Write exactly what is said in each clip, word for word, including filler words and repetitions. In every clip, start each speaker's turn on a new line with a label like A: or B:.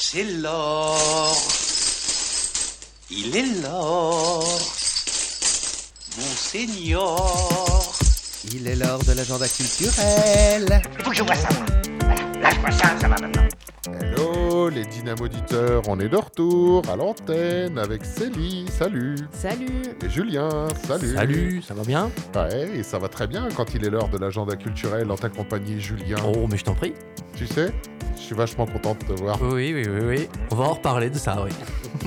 A: C'est l'or. Il est l'or. Monseigneur.
B: Il est l'heure de l'agenda culturel.
C: Il faut que je vois ça, moi. Voilà, lâche-moi ça, ça va maintenant.
D: Hello les dynamoditeurs, on est de retour à l'antenne avec Célie, salut.
E: Salut.
D: Et Julien, salut.
F: Salut, ça va bien?
D: Ouais, et ça va très bien quand il est l'heure de l'agenda culturel en ta compagnie, Julien.
F: Oh, mais je t'en prie.
D: Tu sais, je suis vachement content de te voir.
F: Oui, oui, oui, oui. On va en reparler de ça, oui.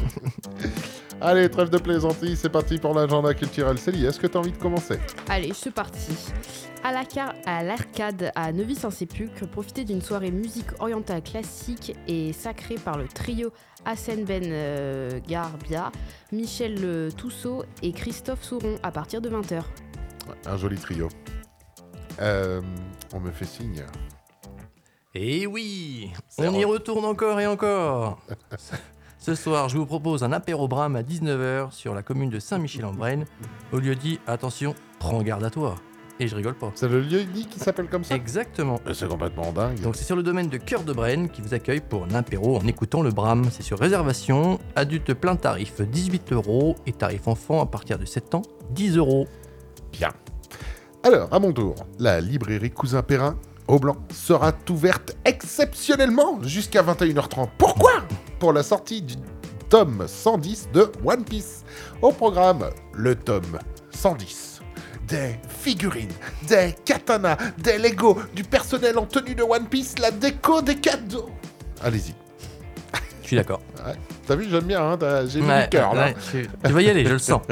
D: Allez, trêve de plaisanterie, c'est parti pour l'agenda culturel. Célie, est-ce que tu as envie de commencer?
E: Allez, c'est parti. À, la car- à l'arcade à Neuvy-Saint-Sépulcre, profitez d'une soirée musique orientale classique et sacrée par le trio Hassen Ben euh, Garbia, Michel euh, Toussaint et Christophe Souron à partir de vingt heures.
D: Un joli trio. Euh, on me fait signe.
F: Et oui,
D: C'est
F: on y
D: vrai.
F: retourne encore et encore. Ce soir, je vous propose un apéro brame à dix-neuf heures sur la commune de Saint-Michel-en-Brenne. Au lieu dit, attention, prends garde à toi. Et je rigole pas.
D: C'est le lieu dit qui s'appelle comme ça?
F: Exactement.
D: Mais c'est complètement dingue.
F: Donc c'est sur le domaine de Cœur de Brenne qui vous accueille pour un apéro en écoutant le brame. C'est sur réservation, adulte plein tarif dix-huit euros et tarif enfant à partir de sept ans, dix euros.
D: Bien. Alors, à mon tour, la librairie Cousin Perrin, au Blanc, sera ouverte exceptionnellement jusqu'à vingt et une heures trente. Pourquoi? Pour la sortie du tome cent dix de One Piece. Au programme, le tome cent dix. Des figurines, des katanas, des Lego, du personnel en tenue de One Piece, la déco des cadeaux. Allez-y.
F: Je suis d'accord.
D: Ouais. T'as vu, j'aime bien, hein, t'as- j'ai mis
F: Ouais,
D: du cœur là.
F: ouais, tu, tu vas y aller, je le sens.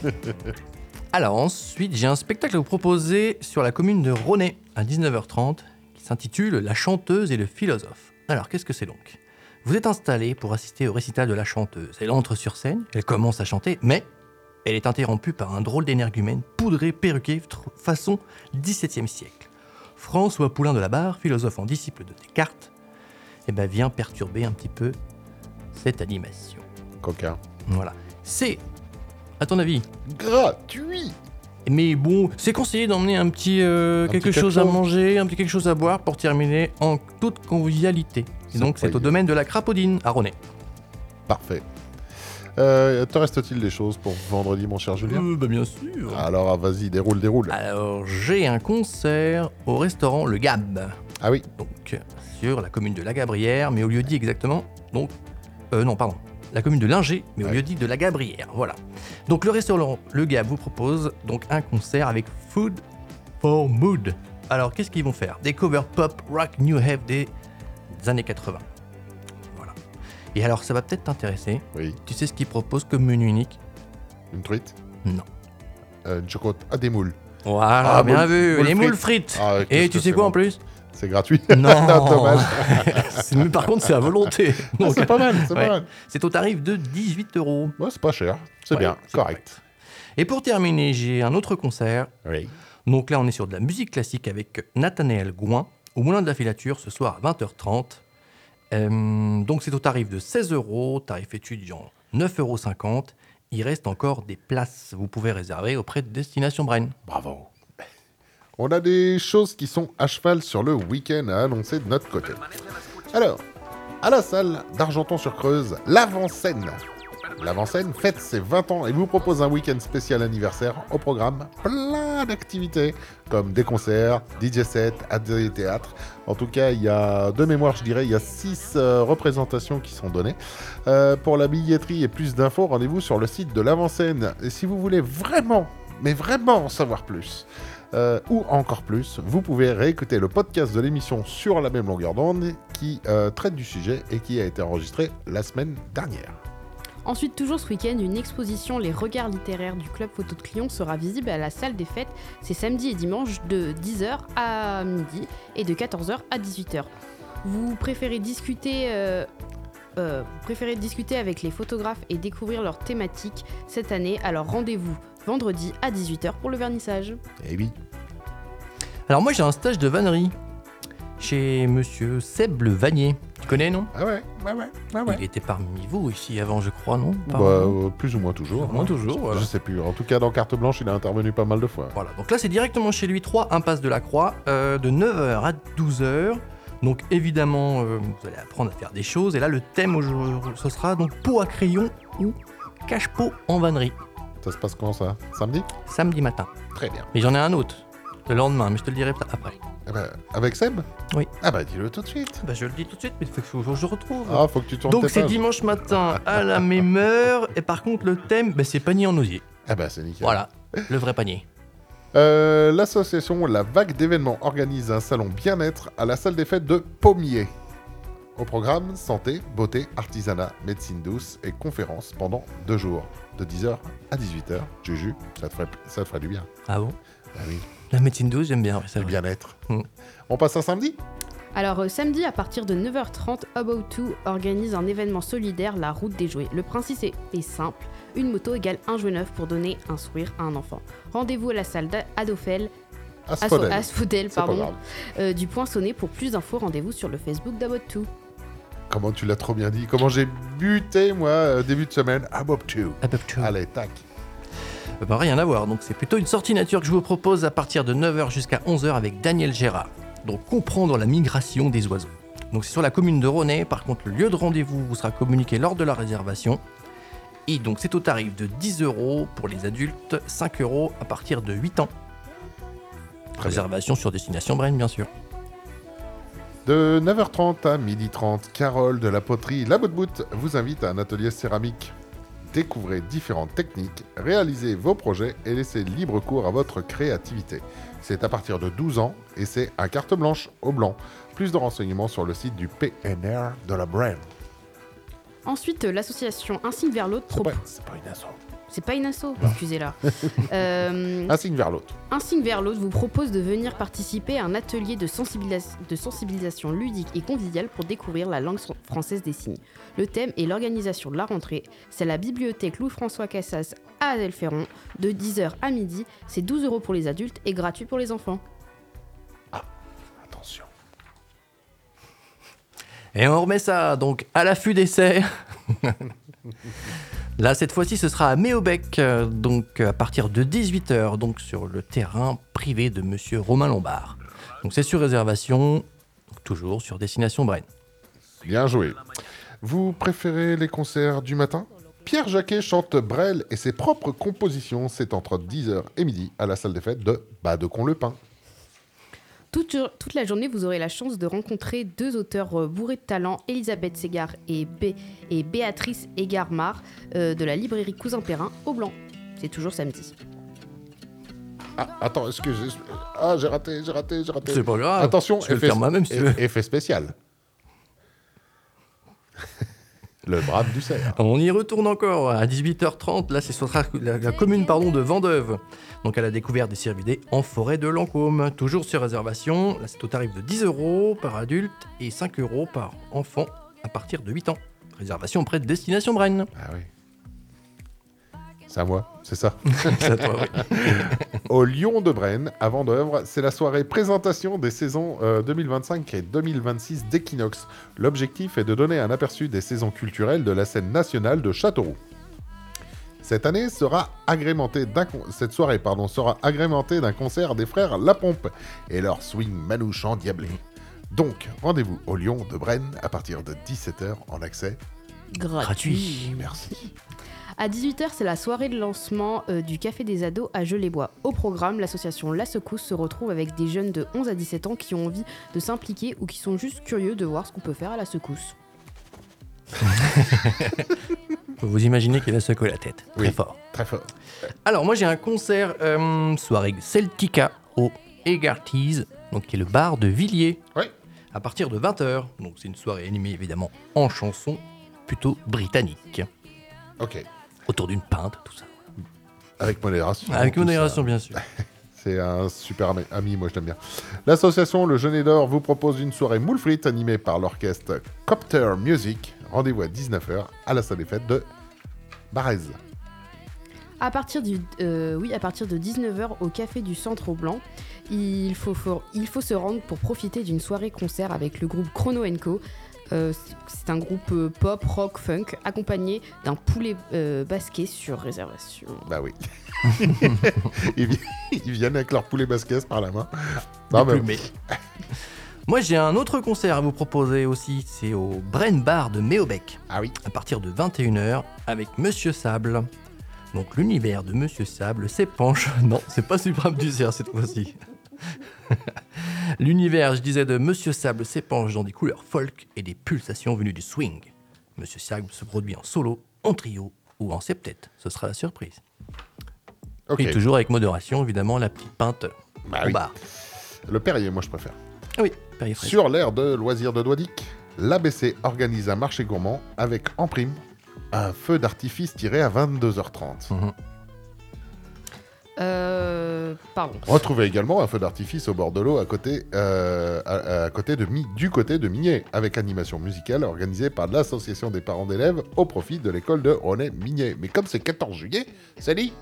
F: Alors ensuite, j'ai un spectacle à vous proposer sur la commune de Ronay à dix-neuf heures trente qui s'intitule La chanteuse et le philosophe. Alors qu'est-ce que c'est donc? Vous êtes installé pour assister au récital de la chanteuse. Elle entre sur scène, elle commence à chanter, mais elle est interrompue par un drôle d'énergumène poudré, perruqué, tr- façon dix-septième siècle. François Poulain de la Barre, philosophe en disciple de Descartes, eh ben, vient perturber un petit peu cette animation.
D: Coquin.
F: Voilà. C'est, à ton avis,
D: Gratuit.
F: mais bon, c'est conseillé d'emmener un petit euh,
D: Un
F: quelque
D: petit
F: chose
D: quelque
F: à
D: chose.
F: manger, un petit quelque chose à boire pour terminer en toute convivialité. Et
D: C'est
F: donc c'est
D: pas
F: au domaine de la Crapaudine à Ronay.
D: Parfait. Euh, te reste-t-il des choses pour vendredi, mon cher Julien?
F: Euh, bah bien sûr.
D: Alors, ah, vas-y, déroule, déroule.
F: Alors j'ai un concert au restaurant Le Gab,
D: Ah oui,
F: donc sur la commune de La Gabrière, mais au lieu dit exactement, donc euh, non pardon, la commune de Linger, mais au
D: Ouais.
F: lieu dit de La Gabrière, voilà. Donc le restaurant Le Gab vous propose donc un concert avec Food for Mood. Alors qu'est-ce qu'ils vont faire? Des covers pop, rock, new wave des années quatre-vingts. Voilà. Et alors ça va peut-être t'intéresser.
D: oui.
F: Tu sais ce qu'ils proposent comme menu unique?
D: Une truite?
F: Non.
D: Euh, une chocotte? Ah, des moules.
F: Voilà,
D: Ah,
F: bien
D: moule-
F: vu,
D: moule
F: les moules
D: frites.
F: frites.
D: Ah, qu'est-ce
F: Et
D: que
F: tu sais
D: c'est
F: quoi
D: bon.
F: en plus?
D: C'est gratuit.
F: Non.
D: Dommage.
F: C'est- mais par contre, c'est à volonté.
D: Ah,
F: Donc,
D: c'est pas mal, c'est
F: ouais.
D: pas mal.
F: c'est au tarif de dix-huit euros.
D: Ouais, c'est pas cher. C'est
F: Ouais,
D: bien,
F: c'est
D: correct.
F: Et pour terminer, j'ai un autre concert.
D: Oui.
F: Donc là, on est sur de la musique classique avec Nathanaël Gouin au Moulin de la Filature ce soir à vingt heures trente. Euh, donc c'est au tarif de seize euros, tarif étudiant neuf euros cinquante. Il reste encore des places. Vous pouvez réserver auprès de Destination Brenne.
D: Bravo. On a des choses qui sont à cheval sur le week-end à annoncer de notre côté. Alors, à la salle d'Argenton-sur-Creuse, l'Avant-Scène. L'Avant-Scène fête ses vingt ans et vous propose un week-end spécial anniversaire au programme. Plein d'activités, comme des concerts, D J sets, ateliers théâtre. En tout cas, il y a, de mémoire, je dirais, il y a six euh, représentations qui sont données. Euh, pour la billetterie et plus d'infos, rendez-vous sur le site de l'Avant-Scène. Et si vous voulez vraiment, mais vraiment en savoir plus, Euh, ou encore plus, vous pouvez réécouter le podcast de l'émission sur la même longueur d'onde qui euh, traite du sujet et qui a été enregistré la semaine dernière.
E: Ensuite, toujours ce week-end, une exposition Les Regards littéraires du Club Photo de Clion sera visible à la salle des fêtes. C'est samedi et dimanche de dix heures à midi et de quatorze heures à dix-huit heures. Vous préférez discuter, euh, euh, vous préférez discuter avec les photographes et découvrir leurs thématiques cette année, alors rendez-vous vendredi à dix-huit heures pour le vernissage.
D: Eh oui.
F: Alors moi j'ai un stage de vannerie chez monsieur Seb le Vanier. Tu connais, non?
D: Ah ouais, ouais, ouais, ouais, ouais.
F: Il était parmi vous ici avant, je crois, non?
D: Bah,
F: Pas-
D: euh, plus ou moins toujours.
F: Plus ou moins
D: hein.
F: toujours, voilà.
D: Je sais plus. En tout cas, dans Carte Blanche, il a intervenu pas mal de fois.
F: Voilà, donc là c'est directement chez lui, trois impasse de la Croix, euh, de neuf heures à douze heures. Donc évidemment, euh, vous allez apprendre à faire des choses. Et là, le thème aujourd'hui, ce sera donc pot à crayon ou cache-pot en vannerie.
D: Ça se passe quand ça? Samedi?
F: Samedi matin.
D: Très bien.
F: Mais j'en ai un autre, le lendemain, mais je te le dirai après.
D: Eh ben, avec Seb?
F: Oui.
D: Ah bah dis-le tout de suite.
F: Bah, je le dis tout de suite, mais il faut que je retrouve.
D: Ah, faut que tu tournes
F: donc
D: tes
F: c'est
D: pages.
F: dimanche matin à la même heure. Et par contre, le thème, bah, c'est panier en osier.
D: Ah bah c'est nickel.
F: Voilà, le vrai panier.
D: Euh, L'association La Vague d'événements organise un salon bien-être à la salle des fêtes de Pommier. Au programme, santé, beauté, artisanat, médecine douce et conférences pendant deux jours, de dix heures à dix-huit heures. Juju, ça te ferait, ça te ferait du bien.
F: Ah bon?
D: Ah oui,
F: La médecine douce, j'aime bien. Ouais, c'est
D: du
F: vrai.
D: bien-être.
F: Mm.
D: On passe à samedi?
E: Alors euh, samedi à partir de neuf heures trente, About deux organise un événement solidaire, la route des jouets. Le principe est, est simple, une moto égale un jouet neuf pour donner un sourire à un enfant. Rendez-vous à la salle d'Adofel,
D: Asphodel.
E: Asphodel,
D: C'est pas
E: pardon,
D: grave.
E: euh, du Poinçonnet. Pour plus d'infos, rendez-vous sur le Facebook d'About deux.
D: Comment tu l'as trop bien dit. Comment j'ai buté, moi, euh, début de semaine. Ah, Bob deux.
F: Ah, bah, tu-
D: Allez, tac.
F: Euh, bah, rien à voir, donc c'est plutôt une sortie nature que je vous propose à partir de neuf heures jusqu'à onze heures avec Daniel Gérard. Donc comprendre la migration des oiseaux. Donc c'est sur la commune de Ronnay, par contre le lieu de rendez-vous vous sera communiqué lors de la réservation. Et donc c'est au tarif de dix euros pour les adultes, cinq euros à partir de huit ans.
D: Très bien.
F: Réservation sur Destination Brain bien sûr.
D: De neuf heures trente à midi trente, Carole de la poterie La Bout de Bout vous invite à un atelier céramique. Découvrez différentes techniques, réalisez vos projets et laissez libre cours à votre créativité. C'est à partir de douze ans et c'est à carte blanche au blanc. Plus de renseignements sur le site du P N R de la Brain.
E: Ensuite, euh, l'association Un signe vers l'autre
D: C'est pas,
E: propose...
D: c'est pas une asso.
E: C'est pas une asso, excusez-la. Euh,
D: Un signe vers l'autre.
E: Un signe vers l'autre vous propose de venir participer à un atelier de, sensibilis- de sensibilisation ludique et conviviale pour découvrir la langue so- française des signes. Le thème est l'organisation de la rentrée. C'est à la bibliothèque Louis-François Cassas à Adelphéron, de dix heures à midi. C'est douze euros pour les adultes et gratuit pour les enfants.
D: Attention.
F: Et on remet ça donc à l'affût d'essai. Là, cette fois-ci, ce sera à Méobec, euh, donc à partir de dix-huit heures, donc sur le terrain privé de Monsieur Romain Lombard. Donc c'est sur réservation, donc toujours sur Destination Brain.
D: Bien joué. Vous préférez les concerts du matin? Pierre Jacquet chante Brel et ses propres compositions. C'est entre dix heures et midi à la salle des fêtes de Badecon-le-Pin.
E: Toute, jour- toute la journée, vous aurez la chance de rencontrer deux auteurs euh, bourrés de talent, Elisabeth Ségard et, Bé- et Béatrice Égard-Mar, euh, de la librairie Cousin Perrin au Blanc. C'est toujours samedi.
D: Ah, attends, est-ce que j'ai... Ah, j'ai raté, j'ai raté, j'ai raté.
F: C'est pas grave.
D: Attention,
F: je vais le
D: effet,
F: faire moi-même si tu veux.
D: eff- effet spécial. Le brave du cerf.
F: On y retourne encore à dix-huit heures trente. Là, c'est sur la, la commune pardon, de Vendeuve. Donc à la découverte des cervidés en forêt de Lancôme. Toujours sur réservation. Là, c'est au tarif de dix euros par adulte et cinq euros par enfant à partir de huit ans. Réservation auprès de Destination Brain.
D: Ah oui. C'est à moi, c'est ça.
F: C'est à toi, oui.
D: Au Lion de Brenne, à Vendeuvre, c'est la soirée présentation des saisons euh, deux mille vingt-cinq et deux mille vingt-six d'Equinox. L'objectif est de donner un aperçu des saisons culturelles de la scène nationale de Châteauroux. Cette année sera agrémentée d'un con- cette soirée pardon, sera agrémentée d'un concert des frères La Pompe et leur swing manouche endiablé. Donc, rendez-vous au Lion de Brenne à partir de dix-sept heures en accès.
F: Gratuit.
D: Merci.
E: À dix-huit heures, c'est la soirée de lancement euh, du Café des Ados à Geulles-les-Bois. Au programme, l'association La Secousse se retrouve avec des jeunes de onze à dix-sept ans qui ont envie de s'impliquer ou qui sont juste curieux de voir ce qu'on peut faire à la secousse.
F: Faut vous imaginer qu'il va secouer la tête. Très
D: Oui.
F: fort.
D: Très fort.
F: Alors, moi, j'ai un concert euh, soirée Celtica au Egarties, donc qui est le bar de Villiers.
D: Ouais.
F: À partir de vingt heures. Donc, c'est une soirée animée évidemment en chanson, plutôt britannique.
D: Ok.
F: Autour d'une pinte, tout ça.
D: Avec modération.
F: Avec
D: tout
F: modération,
D: ça.
F: bien sûr.
D: C'est un super ami, ami, moi je l'aime bien. L'association Le Jeunet d'Or vous propose une soirée moule frites animée par l'orchestre Copter Music. Rendez-vous à dix-neuf heures à la salle des fêtes de Barèze.
E: À partir, du, euh, oui, à partir de dix-neuf heures au Café du Centre au Blanc, il faut, faut- il faut se rendre pour profiter d'une soirée concert avec le groupe Chrono and Co. Euh, c'est un groupe euh, pop, rock, funk, accompagné d'un poulet euh, basquet sur réservation.
D: Bah oui. ils, vi- ils viennent avec leur poulet basquez par la main. Non, mais-
F: Déplumé. Moi, j'ai un autre concert à vous proposer aussi. C'est au Brain Bar de Méobec.
D: Ah oui.
F: À partir de vingt et une heures avec Monsieur Sable. Donc, l'univers de Monsieur Sable s'épanche. Non, c'est pas Suprême du Cerf cette fois-ci. L'univers, je disais, de Monsieur Sable s'épanche dans des couleurs folk et des pulsations venues du swing. Monsieur Sable se produit en solo, en trio ou en septet. Ce sera la surprise.
D: Ok.
F: Et toujours avec modération, évidemment, la petite pinte
D: Bah
F: au
D: oui.
F: bar.
D: Le Perrier, moi je préfère.
F: Ah oui, Perrier fraîche.
D: Sur l'aire de loisirs de Douadic, l'A B C organise un marché gourmand avec en prime un feu d'artifice tiré à vingt-deux heures trente.
F: Mhm.
E: Euh, pardon.
D: Retrouvez également un feu d'artifice au bord de l'eau à côté, euh, à, à côté de Mi- du côté de Mignet, avec animation musicale organisée par l'association des parents d'élèves au profit de l'école de René Mignet. Mais comme c'est quatorze juillet, c'est dit.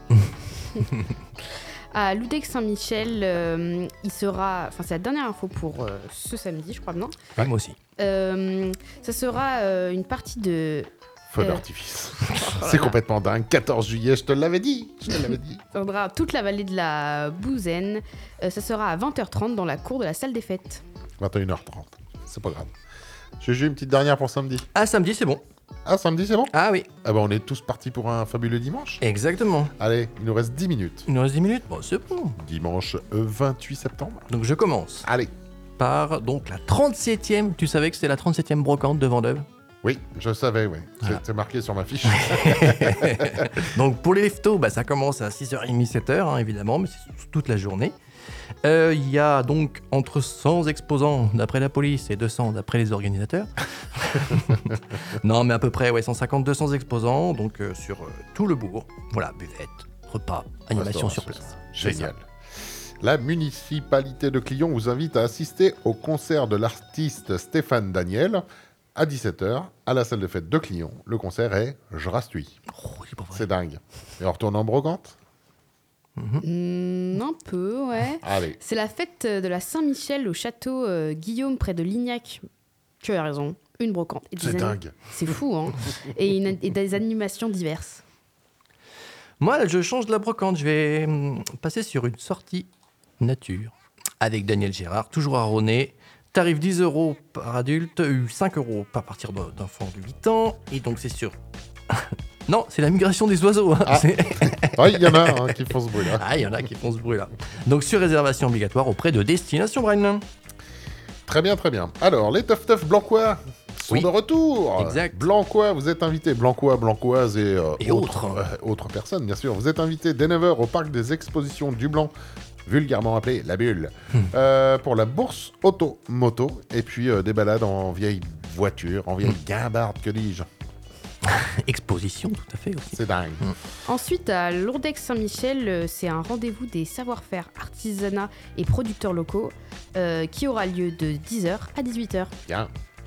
E: À Loudec Saint-Michel, euh, il sera. Enfin, c'est la dernière info pour euh, ce samedi, je crois, non
F: Ouais, moi aussi.
E: Euh, Ça sera euh, une partie de.
D: Feu
E: Euh.
D: d'artifice. C'est complètement dingue. quatorze juillet, je te l'avais dit. Je te l'avais dit.
E: Ça sera toute la vallée de la Bouzaine. Euh, ça sera à vingt heures trente dans la cour de la salle des fêtes.
D: vingt et une heures trente. C'est pas grave. J'ai juste une petite dernière pour samedi.
F: Ah, samedi, c'est bon.
D: Ah, samedi, c'est bon?
F: Ah oui,
D: Ah bah on est tous partis pour un fabuleux dimanche.
F: exactement.
D: Allez, il nous reste dix minutes.
F: Il nous reste dix minutes. Bon, c'est bon.
D: Dimanche euh, vingt-huit septembre.
F: Donc, je commence
D: Allez.
F: par donc la trente-septième. Tu savais que c'était la trente-septième brocante de Vendeuve.
D: Oui, je savais, oui. C'est-
F: Voilà.
D: C'est marqué sur ma fiche.
F: Donc pour les leftos, bah, ça commence à six heures trente, sept heures, hein, évidemment, mais c'est toute la journée. Euh, Il y a donc entre cent exposants d'après la police et deux cents d'après les organisateurs. Non, mais à peu près ouais, cent cinquante à deux cents exposants, donc euh, sur euh, tout le bourg. Voilà, buvette, repas, animation sur
D: Restauration,
F: place.
D: c'est ça. Génial. La municipalité de Clion vous invite à assister au concert de l'artiste Stéphane Daniel à dix-sept heures à la salle de fête de Clion. Le concert est Je rastouille.
F: Oh, c'est pas vrai.
D: C'est dingue. Et on retourne en brocante?
E: Hmm, un peu, ouais.
D: Allez.
E: C'est la fête de la Saint-Michel au château euh, Guillaume près de Lignac. Tu as raison, une brocante. Et des
D: C'est
E: ani-
D: dingue.
E: C'est fou, hein. et, une- et des animations diverses.
F: Moi, là, je change de la brocante. Je vais hum, passer sur une sortie nature avec Daniel Gérard, toujours à René. Tarif dix euros par adulte, euh, cinq euros à partir d'un- d'enfants de huit ans. Et donc, c'est sûr. Non, c'est la migration des oiseaux. hein.
D: Ah.
F: C'est-
D: Ah, il y en a hein, qui font ce bruit-là.
F: Ah, il y en a qui font ce bruit-là. Donc, sur réservation obligatoire auprès de Destination Brain.
D: Très bien, très bien. Alors, les Teuf Teuf Blancois sont
F: Oui.
D: de retour.
F: Exact.
D: Blancois, vous êtes invités. Blancois, Blancoises et, euh,
F: Et autres.
D: euh, autres personnes, bien sûr. Vous êtes invités dès neuf heures au parc des expositions du Blanc, vulgairement appelé La Bulle,
F: Hmm.
D: euh, pour la bourse auto-moto. Et puis euh, des balades en vieille voiture, en vieille
F: Hmm.
D: guimbarde, que dis-je.
F: Exposition, tout à fait aussi.
D: C'est dingue.
E: Ensuite, à Lourdex-Saint-Michel, euh, c'est un rendez-vous des savoir-faire, artisanat et producteurs locaux euh, qui aura lieu de dix heures à dix-huit heures.
D: Bien.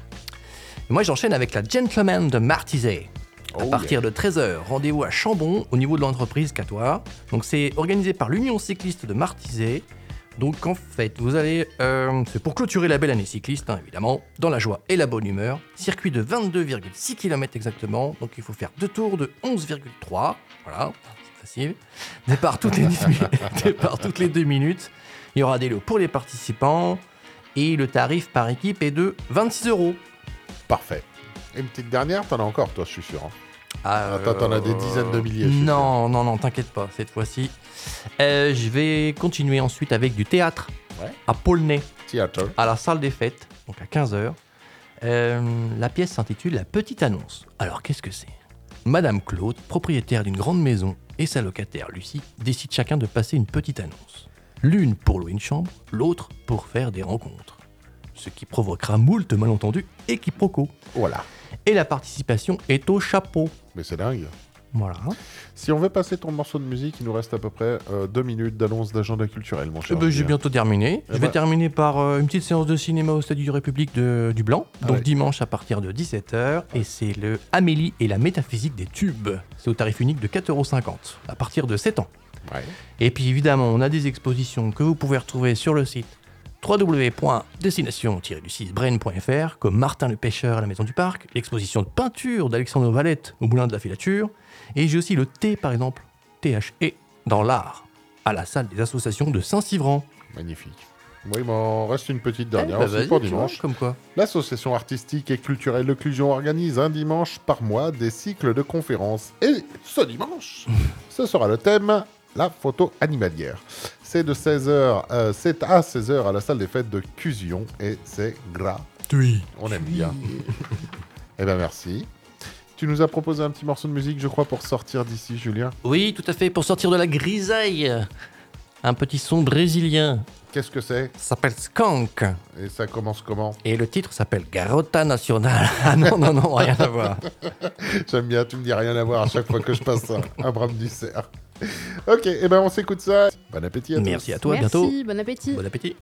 F: Et moi, j'enchaîne avec la Gentleman de Martizet. À
D: Oh,
F: partir de treize heures, rendez-vous à Chambon, au niveau de l'entreprise Catois. Donc, c'est organisé par l'Union cycliste de Martizet. Donc, en fait, vous allez. euh, c'est pour clôturer la belle année cycliste, hein, évidemment, dans la joie et la bonne humeur. Circuit de vingt-deux virgule six kilomètres exactement. Donc, il faut faire deux tours de onze virgule trois. Voilà, c'est facile. Départ toutes les dix minutes. Départ toutes les deux minutes. Il y aura des lots pour les participants. Et le tarif par équipe est de vingt-six euros.
D: Parfait. Et une petite dernière, t'en as encore, toi, je suis sûr. hein.
F: Ah,
D: Attends, t'en as des dizaines de milliers, je suis
F: Non, non, non, t'inquiète pas, cette fois-ci. Euh, je vais continuer ensuite avec du théâtre
D: Ouais.
F: à Paulnay,
D: Theater.
F: à la salle des fêtes, donc à quinze heures. Euh, la pièce s'intitule La Petite Annonce. Alors, qu'est-ce que c'est? Madame Claude, propriétaire d'une grande maison, et sa locataire Lucie décident chacun de passer une petite annonce. L'une pour louer une chambre, l'autre pour faire des rencontres. Ce qui provoquera moult malentendus et quiproquos.
D: Voilà.
F: Et la participation est au chapeau.
D: Mais c'est dingue.
F: Voilà.
D: Si on veut passer ton morceau de musique, il nous reste à peu près euh, deux minutes d'annonce d'agenda culturel, mon
F: Eh
D: cher.
F: ben, j'ai
D: Julien.
F: bientôt terminé.
D: Eh
F: Je vais
D: ben-
F: terminer par euh, une petite séance de cinéma au Stade du République de- du Blanc,
D: Ah
F: donc
D: ouais.
F: dimanche à partir de dix-sept heures. Et c'est le Amélie et la métaphysique des tubes. C'est au tarif unique de quatre euros cinquante à partir de sept ans.
D: Ouais.
F: Et puis évidemment, on a des expositions que vous pouvez retrouver sur le site w w w point destination tiret du six brain point f r, comme Martin le pêcheur à la Maison du Parc, l'exposition de peinture d'Alexandre Valette au Moulin de la Filature, et j'ai aussi le T par exemple, T H E, dans l'art, à la salle des associations de Saint-Civran.
D: Magnifique. Oui, il m'en reste une petite dernière
F: Eh bah,
D: aussi
F: vas-y,
D: pour
F: tu
D: dimanche.
F: vois, comme quoi.
D: L'association artistique et culturelle L'Occlusion organise un dimanche par mois des cycles de conférences. Et ce dimanche, ce sera le thème la photo animalière. C'est de seize heures, euh, c'est à seize heures à la salle des fêtes de Cusion et c'est gratuit. On aime bien. Eh bien, merci. Tu nous as proposé un petit morceau de musique, je crois, pour sortir d'ici, Julien.
F: Oui, tout à fait, pour sortir de la grisaille. Un petit son brésilien.
D: Qu'est-ce que c'est?
F: Ça s'appelle Skunk.
D: Et ça commence comment?
F: Et le titre s'appelle Garota Nacional. Ah non, non, non, rien à voir.
D: J'aime bien, tu me dis rien à voir à chaque fois que je passe un, un bram du cerf. Ok, et ben on s'écoute ça. Bon appétit à tous.
F: Merci à toi, à
E: Merci,
F: bientôt.
E: bon appétit.
F: Bon appétit.